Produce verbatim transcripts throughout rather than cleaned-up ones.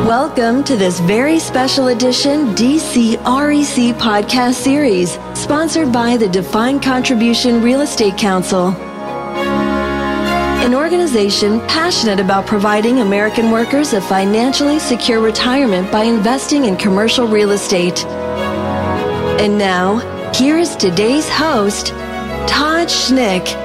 Welcome to this very special edition D C R E C podcast series, sponsored by the Defined Contribution Real Estate Council, an organization passionate about providing American workers a financially secure retirement by investing in commercial real estate. And now, here is today's host, Todd Schnick.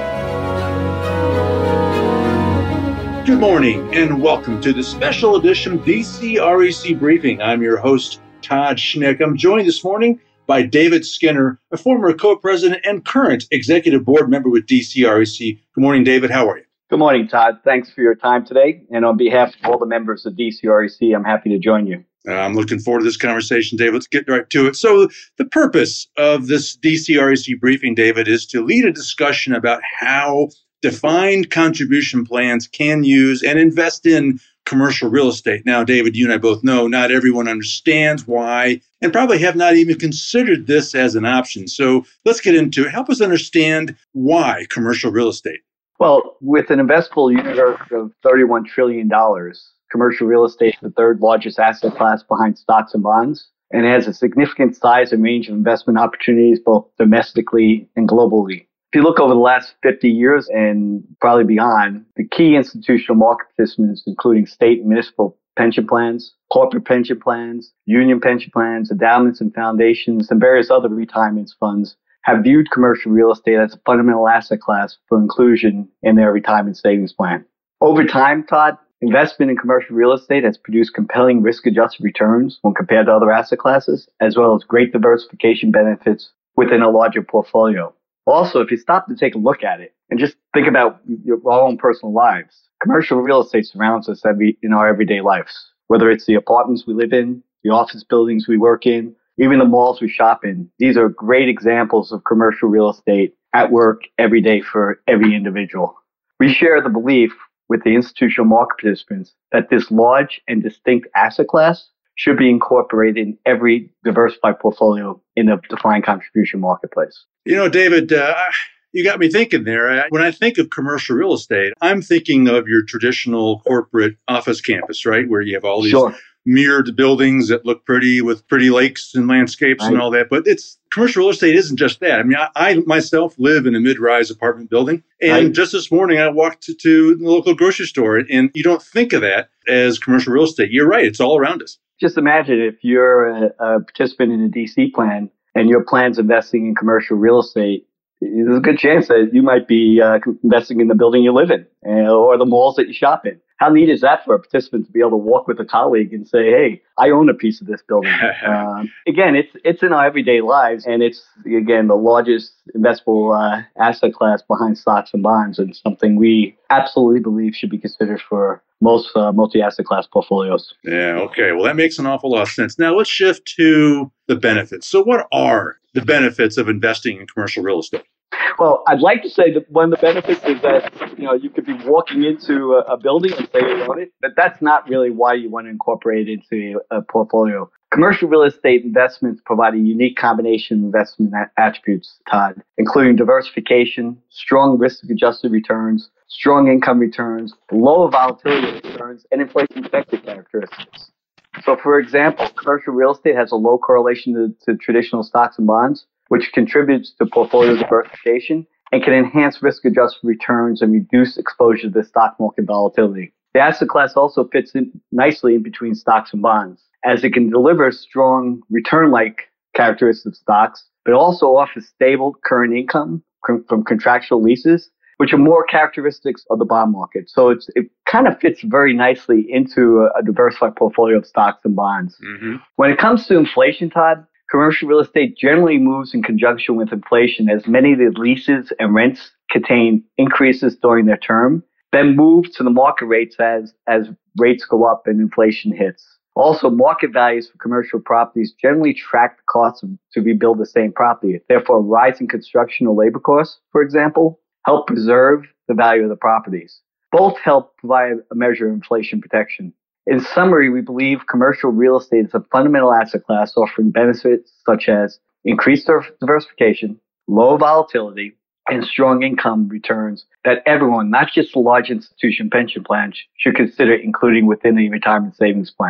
Good morning and welcome to the special edition D C R E C briefing. I'm your host, Todd Schnick. I'm joined this morning by David Skinner, a former co-president and current executive board member with D C R E C. Good morning, David. How are you? Good morning, Todd. Thanks for your time today. And on behalf of all the members of D C R E C, I'm happy to join you. Uh, I'm looking forward to this conversation, David. Let's get right to it. So the purpose of this D C R E C briefing, David, is to lead a discussion about how defined contribution plans can use and invest in commercial real estate. Now, David, you and I both know not everyone understands why and probably have not even considered this as an option. So let's get into it. Help us understand why commercial real estate. Well, with an investable universe of thirty-one trillion dollars, commercial real estate is the third largest asset class behind stocks and bonds, and has a significant size and range of investment opportunities both domestically and globally. If you look over the last fifty years and probably beyond, the key institutional market participants, including state and municipal pension plans, corporate pension plans, union pension plans, endowments and foundations, and various other retirement funds, have viewed commercial real estate as a fundamental asset class for inclusion in their retirement savings plan. Over time, Todd, investment in commercial real estate has produced compelling risk-adjusted returns when compared to other asset classes, as well as great diversification benefits within a larger portfolio. Also, if you stop to take a look at it and just think about your own personal lives, commercial real estate surrounds us every, in our everyday lives, whether it's the apartments we live in, the office buildings we work in, even the malls we shop in. These are great examples of commercial real estate at work every day for every individual. We share the belief with the institutional market participants that this large and distinct asset class should be incorporated in every diversified portfolio in the defined contribution marketplace. You know, David, uh, you got me thinking there. When I think of commercial real estate, I'm thinking of your traditional corporate office campus, right? Where you have all these Sure. mirrored buildings that look pretty with pretty lakes and landscapes Right. and all that. But it's commercial real estate isn't just that. I mean, I, I myself live in a mid-rise apartment building. And Right. just this morning, I walked to, to the local grocery store, and you don't think of that as commercial real estate. You're right. It's all around us. Just imagine if you're a, a participant in a D C plan and your plan's investing in commercial real estate, there's a good chance that you might be uh, investing in the building you live in uh, or the malls that you shop in. How neat is that for a participant to be able to walk with a colleague and say, hey, I own a piece of this building? um, again, it's it's in our everyday lives, and it's, again, the largest investable uh, asset class behind stocks and bonds, and something we absolutely believe should be considered for most uh, multi-asset class portfolios. Yeah, okay. Well, that makes an awful lot of sense. Now, let's shift to the benefits. So what are the benefits of investing in commercial real estate? Well, I'd like to say that one of the benefits is that, you know, you could be walking into a, a building and say you own it, but that's not really why you want to incorporate it into a, a portfolio. Commercial real estate investments provide a unique combination of investment a- attributes, Todd, including diversification, strong risk-adjusted returns, strong income returns, low volatility returns, and inflation-protected characteristics. So, for example, commercial real estate has a low correlation to, to traditional stocks and bonds, which contributes to portfolio diversification and can enhance risk-adjusted returns and reduce exposure to the stock market volatility. The asset class also fits in nicely in between stocks and bonds, as it can deliver strong return-like characteristics of stocks, but also offers stable current income com- from contractual leases, which are more characteristics of the bond market. So it's, it kind of fits very nicely into a, a diversified portfolio of stocks and bonds. Mm-hmm. When it comes to inflation, Todd, commercial real estate generally moves in conjunction with inflation, as many of the leases and rents contain increases during their term, then move to the market rates as, as rates go up and inflation hits. Also, market values for commercial properties generally track the cost of, to rebuild the same property. Therefore, rising construction or labor costs, for example, help preserve the value of the properties. Both help provide a measure of inflation protection. In summary, we believe commercial real estate is a fundamental asset class offering benefits such as increased diversification, low volatility, and strong income returns that everyone, not just the large institution pension plans, should consider including within the retirement savings plan.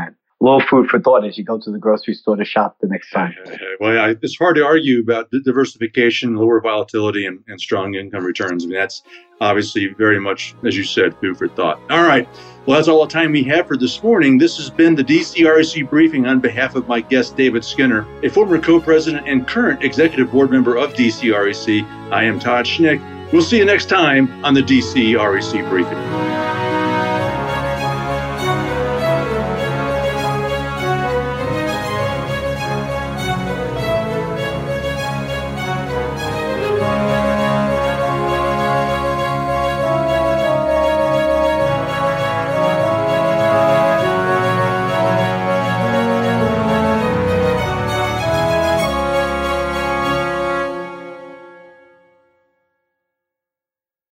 little food for thought as you go to the grocery store to shop the next time. Well, I, it's hard to argue about the diversification, lower volatility, and, and strong income returns. I mean, that's obviously very much, as you said, food for thought. All right. Well, that's all the time we have for this morning. This has been the D C R E C Briefing on behalf of my guest, David Skinner, a former co-president and current executive board member of D C R E C. I am Todd Schnick. We'll see you next time on the D C R E C Briefing.